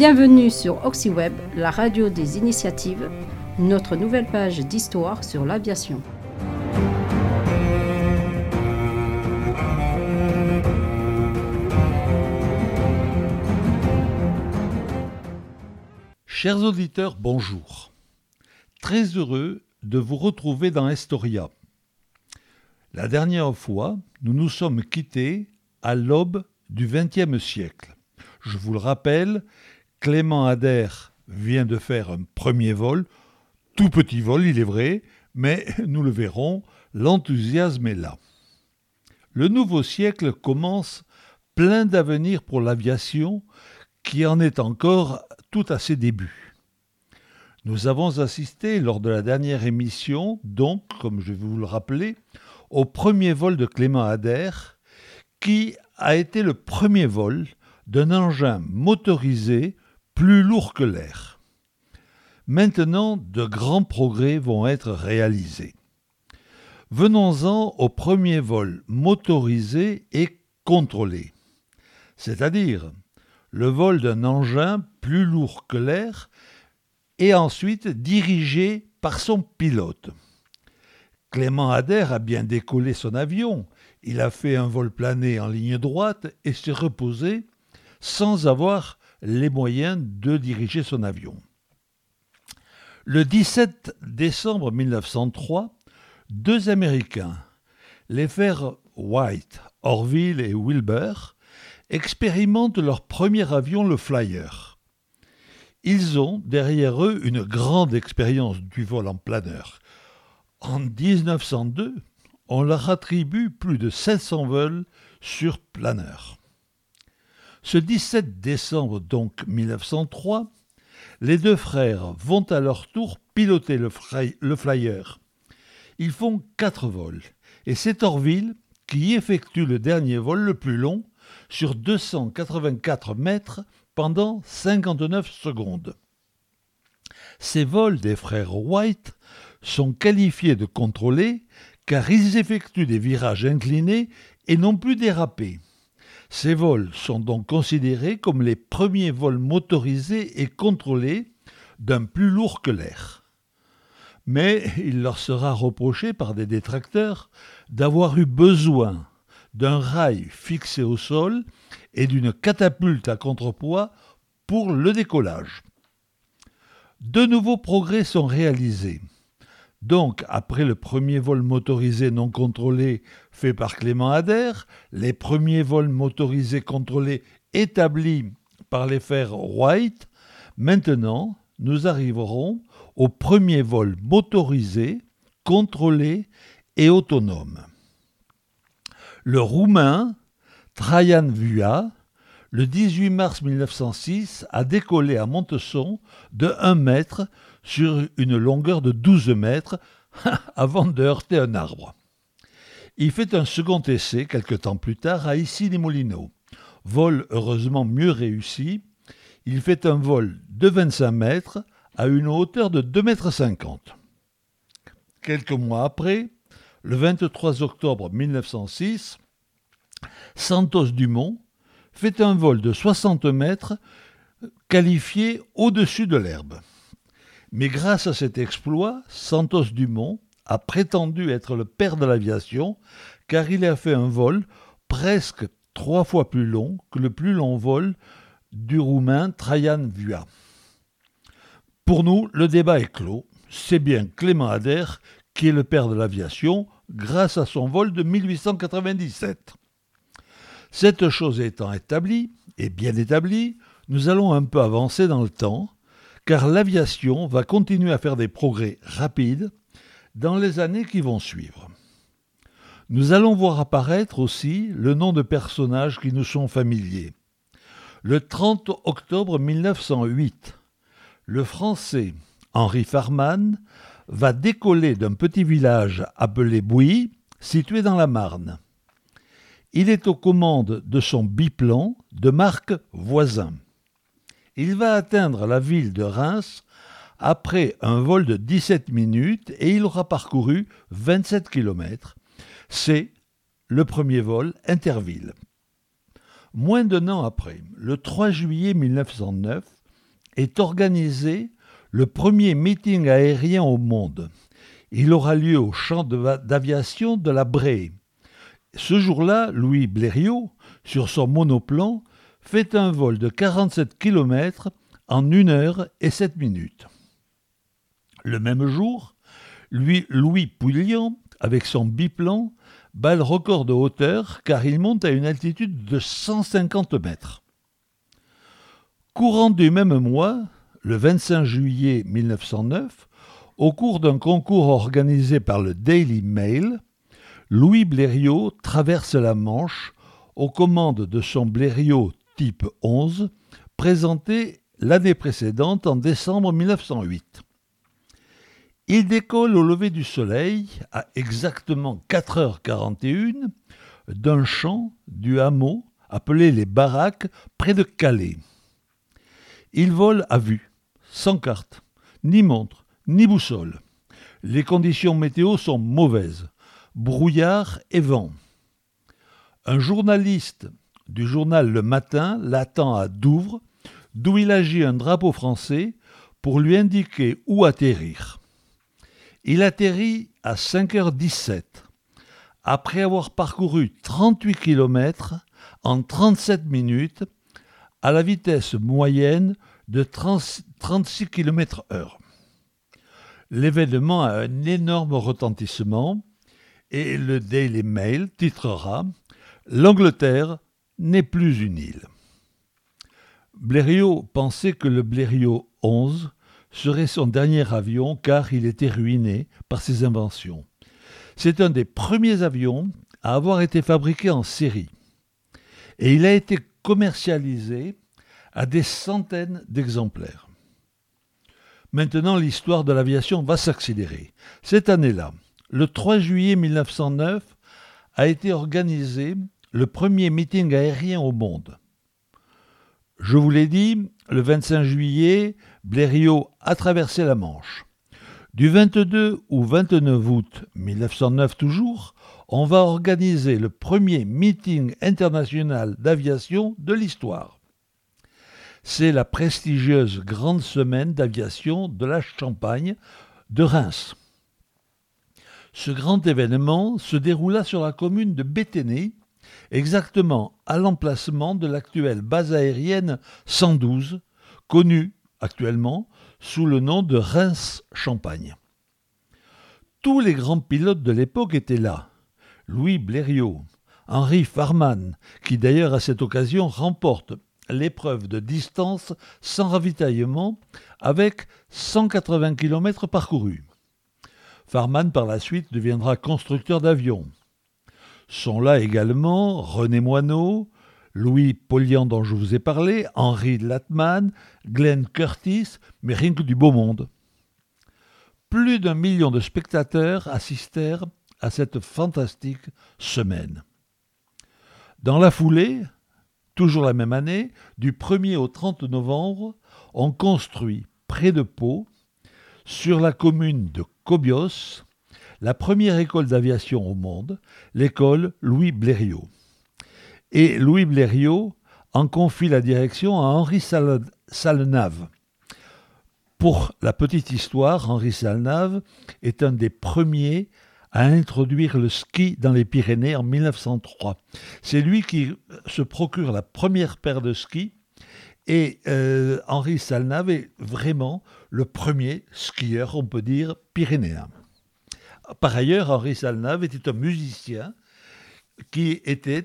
Bienvenue sur Oxyweb, la radio des initiatives, notre nouvelle page d'histoire sur l'aviation. Chers auditeurs, bonjour. Très heureux de vous retrouver dans Historia. La dernière fois, nous nous sommes quittés à l'aube du XXe siècle. Je vous le rappelle, Clément Ader vient de faire un premier vol, tout petit vol il est vrai, mais nous le verrons, l'enthousiasme est là. Le nouveau siècle commence plein d'avenir pour l'aviation qui en est encore tout à ses débuts. Nous avons assisté lors de la dernière émission, donc, comme je vais vous le rappeler, au premier vol de Clément Ader, qui a été le premier vol d'un engin motorisé plus lourd que l'air. Maintenant, de grands progrès vont être réalisés. Venons-en au premier vol motorisé et contrôlé, c'est-à-dire le vol d'un engin plus lourd que l'air et ensuite dirigé par son pilote. Clément Ader a bien décollé son avion, il a fait un vol plané en ligne droite et s'est reposé sans avoir les moyens de diriger son avion. Le 17 décembre 1903, deux Américains, les frères Wright, Orville et Wilbur, expérimentent leur premier avion, le Flyer. Ils ont derrière eux une grande expérience du vol en planeur. En 1902, on leur attribue plus de 700 vols sur planeur. Ce 17 décembre donc 1903, les deux frères vont à leur tour piloter le Flyer. Ils font 4 vols et c'est Orville qui effectue le dernier vol le plus long sur 284 mètres pendant 59 secondes. Ces vols des frères Wright sont qualifiés de contrôlés car ils effectuent des virages inclinés et non plus dérapés. Ces vols sont donc considérés comme les premiers vols motorisés et contrôlés d'un plus lourd que l'air. Mais il leur sera reproché par des détracteurs d'avoir eu besoin d'un rail fixé au sol et d'une catapulte à contrepoids pour le décollage. De nouveaux progrès sont réalisés. Donc, après le premier vol motorisé non contrôlé fait par Clément Ader, les premiers vols motorisés contrôlés établis par les frères Wright, maintenant, nous arriverons au premier vol motorisé, contrôlé et autonome. Le Roumain Traian Vuia, le 18 mars 1906, a décollé à Montesson de 1 mètre sur une longueur de 12 mètres avant de heurter un arbre. Il fait un second essai quelque temps plus tard à Issy-les-Moulineaux. Vol heureusement mieux réussi, il fait un vol de 25 mètres à une hauteur de 2,50 m. Quelques mois après, le 23 octobre 1906, Santos Dumont fait un vol de 60 mètres qualifié au-dessus de l'herbe. Mais grâce à cet exploit, Santos Dumont a prétendu être le père de l'aviation car il a fait un vol presque 3 fois plus long que le plus long vol du Roumain Traian Vuia. Pour nous, le débat est clos. C'est bien Clément Ader qui est le père de l'aviation grâce à son vol de 1897. Cette chose étant établie, et bien établie, nous allons un peu avancer dans le temps, car l'aviation va continuer à faire des progrès rapides dans les années qui vont suivre. Nous allons voir apparaître aussi le nom de personnages qui nous sont familiers. Le 30 octobre 1908, le Français Henri Farman va décoller d'un petit village appelé Bouilly, situé dans la Marne. Il est aux commandes de son biplan de marque Voisin. Il va atteindre la ville de Reims après un vol de 17 minutes et il aura parcouru 27 km. C'est le premier vol interville. Moins d'1 an après, le 3 juillet 1909, est organisé le premier meeting aérien au monde. Il aura lieu au champ d'aviation de la Bray. Ce jour-là, Louis Blériot, sur son monoplan, fait un vol de 47 km en 1 heure et 7 minutes. Le même jour, Louis Pouillan, avec son biplan, bat le record de hauteur car il monte à une altitude de 150 mètres. Courant du même mois, le 25 juillet 1909, au cours d'un concours organisé par le Daily Mail, Louis Blériot traverse la Manche aux commandes de son Blériot type 11, présenté l'année précédente en décembre 1908. Il décolle au lever du soleil, à exactement 4h41, d'un champ du hameau appelé les Baraques, près de Calais. Il vole à vue, sans carte, ni montre, ni boussole. Les conditions météo sont mauvaises, brouillard et vent. Un journaliste du journal Le Matin l'attend à Douvres, d'où il agit un drapeau français pour lui indiquer où atterrir. Il atterrit à 5h17, après avoir parcouru 38 km en 37 minutes, à la vitesse moyenne de 36 km/h. L'événement a un énorme retentissement et le Daily Mail titrera « L'Angleterre n'est plus une île ». Blériot pensait que le Blériot 11 serait son dernier avion car il était ruiné par ses inventions. C'est un des premiers avions à avoir été fabriqué en série et il a été commercialisé à des centaines d'exemplaires. Maintenant, l'histoire de l'aviation va s'accélérer. Cette année-là, le 3 juillet 1909, a été organisé le premier meeting aérien au monde. Je vous l'ai dit, le 25 juillet, Blériot a traversé la Manche. Du 22 au 29 août 1909 toujours, on va organiser le premier meeting international d'aviation de l'histoire. C'est la prestigieuse Grande Semaine d'aviation de la Champagne de Reims. Ce grand événement se déroula sur la commune de Bétheny, exactement à l'emplacement de l'actuelle base aérienne 112, connue actuellement sous le nom de Reims-Champagne. Tous les grands pilotes de l'époque étaient là. Louis Blériot, Henri Farman, qui d'ailleurs à cette occasion remporte l'épreuve de distance sans ravitaillement avec 180 km parcourus. Farman par la suite deviendra constructeur d'avions. Sont là également René Moineau, Louis Pouillan dont je vous ai parlé, Henri Latman, Glenn Curtis, mais rien que du beau monde. Plus d'1 million de spectateurs assistèrent à cette fantastique semaine. Dans la foulée, toujours la même année, du 1er au 30 novembre, on construit près de Pau, sur la commune de Cobios, la première école d'aviation au monde, l'école Louis Blériot. Et Louis Blériot en confie la direction à Henri Sallenave. Pour la petite histoire, Henri Sallenave est un des premiers à introduire le ski dans les Pyrénées en 1903. C'est lui qui se procure la première paire de skis et Henri Sallenave est vraiment le premier skieur, on peut dire, pyrénéen. Par ailleurs, Henri Sallenave était un musicien qui était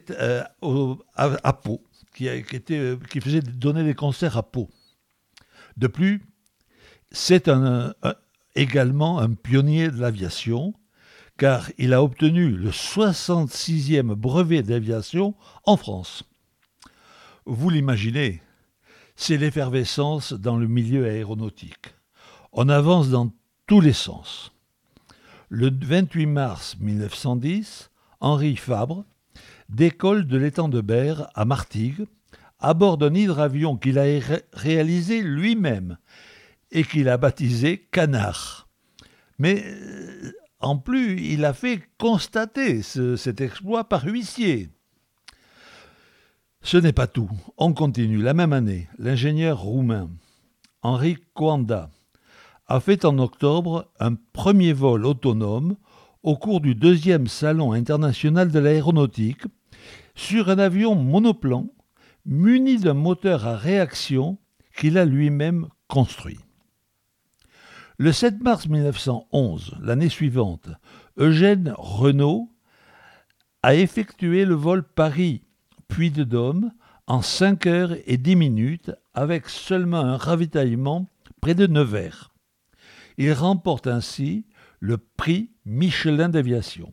à Pau, qui faisait donner des concerts à Pau. De plus, c'est également un pionnier de l'aviation, car il a obtenu le 66e brevet d'aviation en France. Vous l'imaginez, c'est l'effervescence dans le milieu aéronautique. On avance dans tous les sens. Le 28 mars 1910, Henri Fabre décolle de l'étang de Berre à Martigues à bord d'un hydravion qu'il a réalisé lui-même et qu'il a baptisé Canard. Mais en plus, il a fait constater cet exploit par huissier. Ce n'est pas tout. On continue. La même année, l'ingénieur roumain Henri Coanda, a fait en octobre un premier vol autonome au cours du 2e Salon international de l'aéronautique sur un avion monoplan muni d'un moteur à réaction qu'il a lui-même construit. Le 7 mars 1911, l'année suivante, Eugène Renault a effectué le vol Paris-Puy-de-Dôme en 5 heures et 10 minutes avec seulement un ravitaillement près de Nevers. Il remporte ainsi le prix Michelin d'aviation.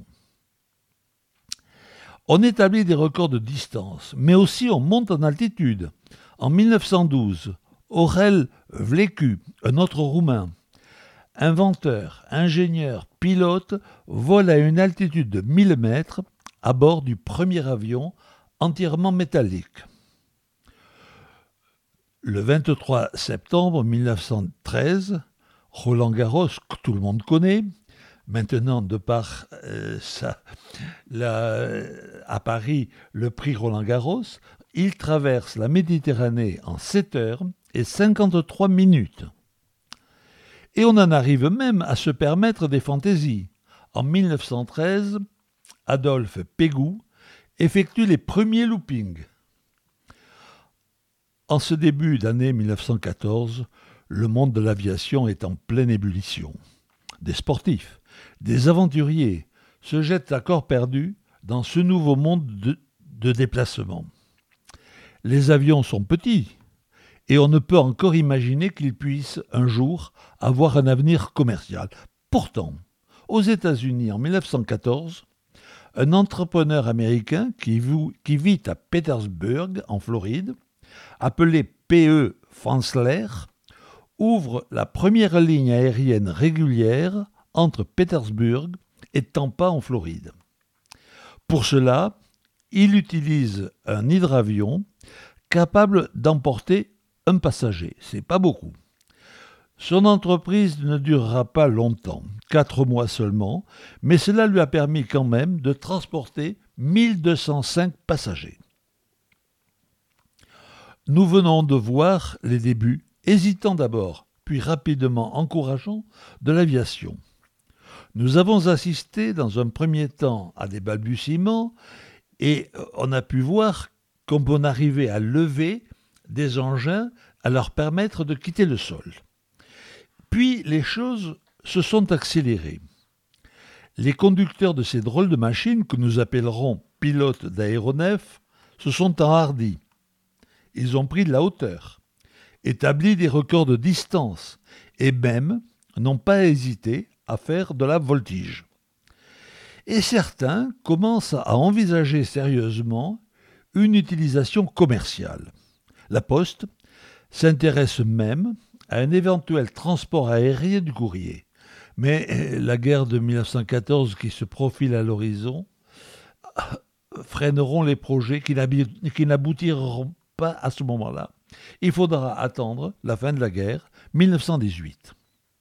On établit des records de distance, mais aussi on monte en altitude. En 1912, Aurel Vlecu, un autre Roumain, inventeur, ingénieur, pilote, vole à une altitude de 1000 mètres à bord du premier avion entièrement métallique. Le 23 septembre 1913, Roland-Garros, que tout le monde connaît, maintenant de par à Paris le prix Roland-Garros, il traverse la Méditerranée en 7 heures et 53 minutes. Et on en arrive même à se permettre des fantaisies. En 1913, Adolphe Pégoud effectue les premiers loopings. En ce début d'année 1914, le monde de l'aviation est en pleine ébullition. Des sportifs, des aventuriers se jettent à corps perdu dans ce nouveau monde de déplacement. Les avions sont petits et on ne peut encore imaginer qu'ils puissent un jour avoir un avenir commercial. Pourtant, aux États-Unis en 1914, un entrepreneur américain qui vit à Petersburg, en Floride, appelé P.E. Fansler, ouvre la première ligne aérienne régulière entre Pétersbourg et Tampa en Floride. Pour cela, il utilise un hydravion capable d'emporter un passager. C'est pas beaucoup. Son entreprise ne durera pas longtemps, 4 mois seulement, mais cela lui a permis quand même de transporter 1205 passagers. Nous venons de voir les débuts, hésitants d'abord, puis rapidement encourageants, de l'aviation. Nous avons assisté dans un premier temps à des balbutiements et on a pu voir qu'on peut arriver à lever des engins, à leur permettre de quitter le sol. Puis les choses se sont accélérées. Les conducteurs de ces drôles de machines, que nous appellerons pilotes d'aéronefs, se sont enhardis. Ils ont pris de la hauteur, établi des records de distance et même n'ont pas hésité à faire de la voltige. Et certains commencent à envisager sérieusement une utilisation commerciale. La Poste s'intéresse même à un éventuel transport aérien du courrier. Mais la guerre de 1914 qui se profile à l'horizon freineront les projets qui n'aboutiront pas à ce moment-là. Il faudra attendre la fin de la guerre, 1918.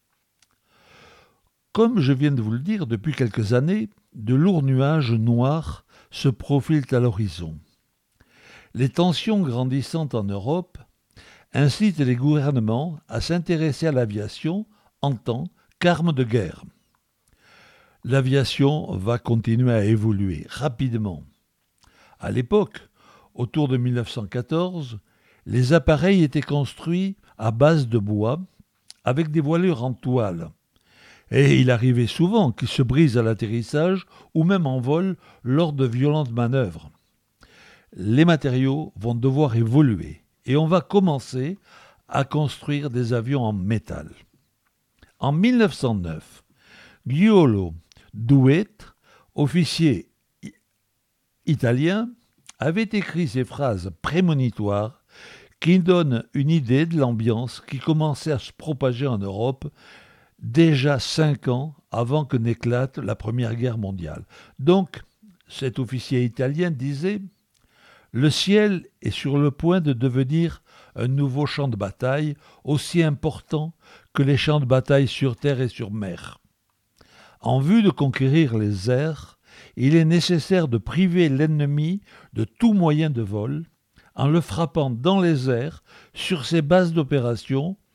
Comme je viens de vous le dire, depuis quelques années, de lourds nuages noirs se profilent à l'horizon. Les tensions grandissantes en Europe incitent les gouvernements à s'intéresser à l'aviation en tant qu'arme de guerre. L'aviation va continuer à évoluer rapidement. À l'époque, autour de 1914, les appareils étaient construits à base de bois avec des voilures en toile. Et il arrivait souvent qu'ils se brisent à l'atterrissage ou même en vol lors de violentes manœuvres. Les matériaux vont devoir évoluer et on va commencer à construire des avions en métal. En 1909, Giulio Douhet, officier italien, avait écrit ces phrases prémonitoires qui donnent une idée de l'ambiance qui commençait à se propager en Europe déjà 5 ans avant que n'éclate la Première Guerre mondiale. Donc, cet officier italien disait « Le ciel est sur le point de devenir un nouveau champ de bataille aussi important que les champs de bataille sur terre et sur mer. En vue de conquérir les airs, il est nécessaire de priver l'ennemi de tout moyen de vol en le frappant dans les airs sur ses bases d'opération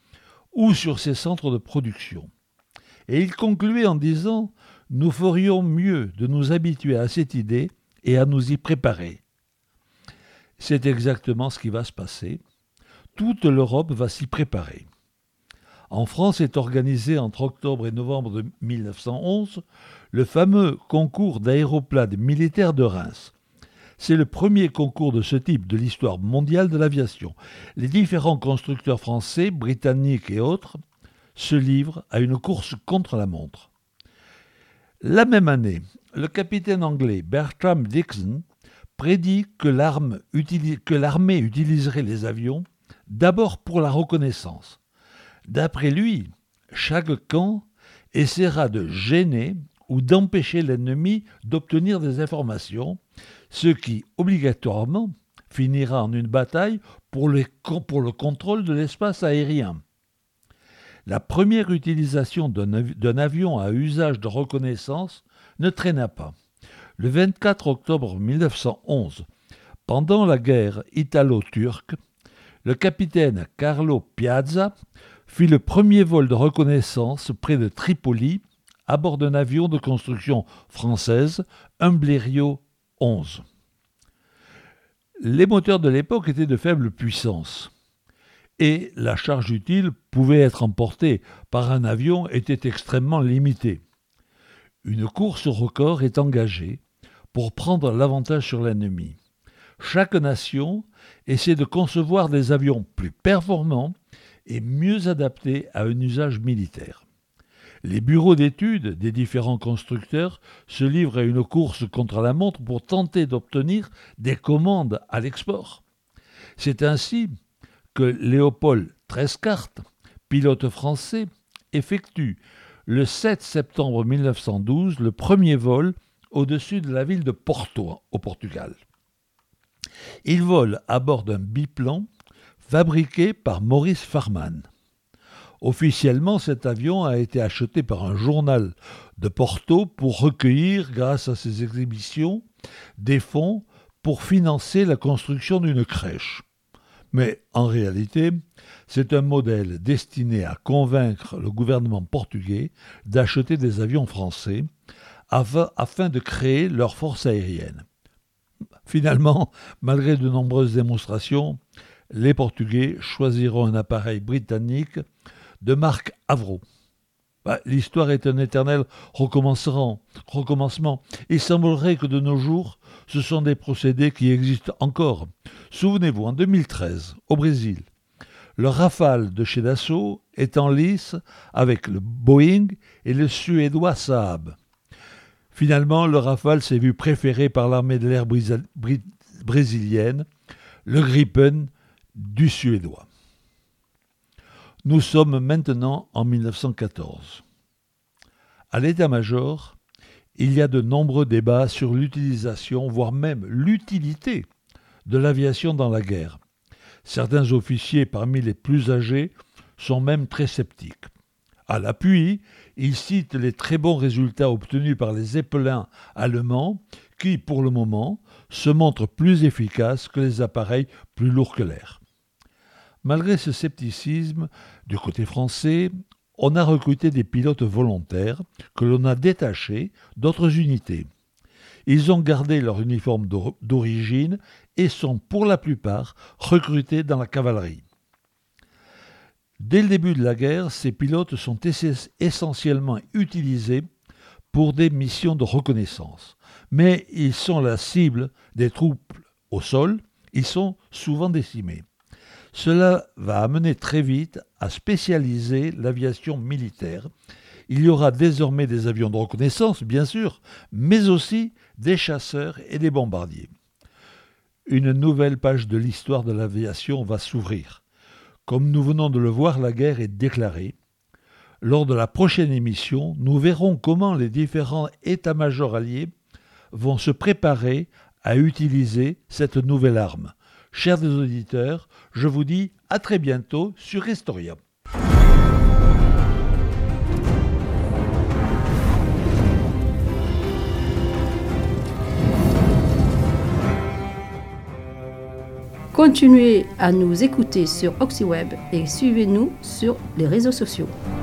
ou sur ses centres de production. Et il concluait en disant « Nous ferions mieux de nous habituer à cette idée et à nous y préparer ». C'est exactement ce qui va se passer. Toute l'Europe va s'y préparer. En France est organisé entre octobre et novembre de 1911 le fameux concours d'aéroplanes militaires de Reims. C'est le premier concours de ce type de l'histoire mondiale de l'aviation. Les différents constructeurs français, britanniques et autres se livrent à une course contre la montre. La même année, le capitaine anglais Bertram Dixon prédit que l'armée utiliserait les avions d'abord pour la reconnaissance. D'après lui, chaque camp essaiera de gêner ou d'empêcher l'ennemi d'obtenir des informations, ce qui, obligatoirement, finira en une bataille pour le contrôle de l'espace aérien. La première utilisation d'un avion à usage de reconnaissance ne traîna pas. Le 24 octobre 1911, pendant la guerre italo-turque, le capitaine Carlo Piazza fit le premier vol de reconnaissance près de Tripoli à bord d'un avion de construction française, un Blériot 11. Les moteurs de l'époque étaient de faible puissance et la charge utile pouvait être emportée par un avion était extrêmement limitée. Une course au record est engagée pour prendre l'avantage sur l'ennemi. Chaque nation essaie de concevoir des avions plus performants et mieux adaptés à un usage militaire. Les bureaux d'études des différents constructeurs se livrent à une course contre la montre pour tenter d'obtenir des commandes à l'export. C'est ainsi que Léopold Trescart, pilote français, effectue le 7 septembre 1912 le premier vol au-dessus de la ville de Porto, au Portugal. Il vole à bord d'un biplan fabriqué par Maurice Farman. Officiellement, cet avion a été acheté par un journal de Porto pour recueillir, grâce à ses exhibitions, des fonds pour financer la construction d'une crèche. Mais en réalité, c'est un modèle destiné à convaincre le gouvernement portugais d'acheter des avions français afin de créer leur force aérienne. Finalement, malgré de nombreuses démonstrations, les Portugais choisiront un appareil britannique de marque Avro. L'histoire est un éternel recommencement. Il semblerait que de nos jours, ce sont des procédés qui existent encore. Souvenez-vous, en 2013, au Brésil, le Rafale de chez Dassault est en lice avec le Boeing et le suédois Saab. Finalement, le Rafale s'est vu préféré par l'armée de l'air brésilienne, le Gripen du suédois. Nous sommes maintenant en 1914. À l'état-major, il y a de nombreux débats sur l'utilisation, voire même l'utilité de l'aviation dans la guerre. Certains officiers, parmi les plus âgés, sont même très sceptiques. À l'appui, ils citent les très bons résultats obtenus par les Zeppelins allemands qui, pour le moment, se montrent plus efficaces que les appareils plus lourds que l'air. Malgré ce scepticisme, du côté français, on a recruté des pilotes volontaires que l'on a détachés d'autres unités. Ils ont gardé leur uniforme d'origine et sont pour la plupart recrutés dans la cavalerie. Dès le début de la guerre, ces pilotes sont essentiellement utilisés pour des missions de reconnaissance. Mais ils sont la cible des troupes au sol, ils sont souvent décimés. Cela va amener très vite à spécialiser l'aviation militaire. Il y aura désormais des avions de reconnaissance, bien sûr, mais aussi des chasseurs et des bombardiers. Une nouvelle page de l'histoire de l'aviation va s'ouvrir. Comme nous venons de le voir, la guerre est déclarée. Lors de la prochaine émission, nous verrons comment les différents états-majors alliés vont se préparer à utiliser cette nouvelle arme. Chers auditeurs, je vous dis à très bientôt sur Historia. Continuez à nous écouter sur OxyWeb et suivez-nous sur les réseaux sociaux.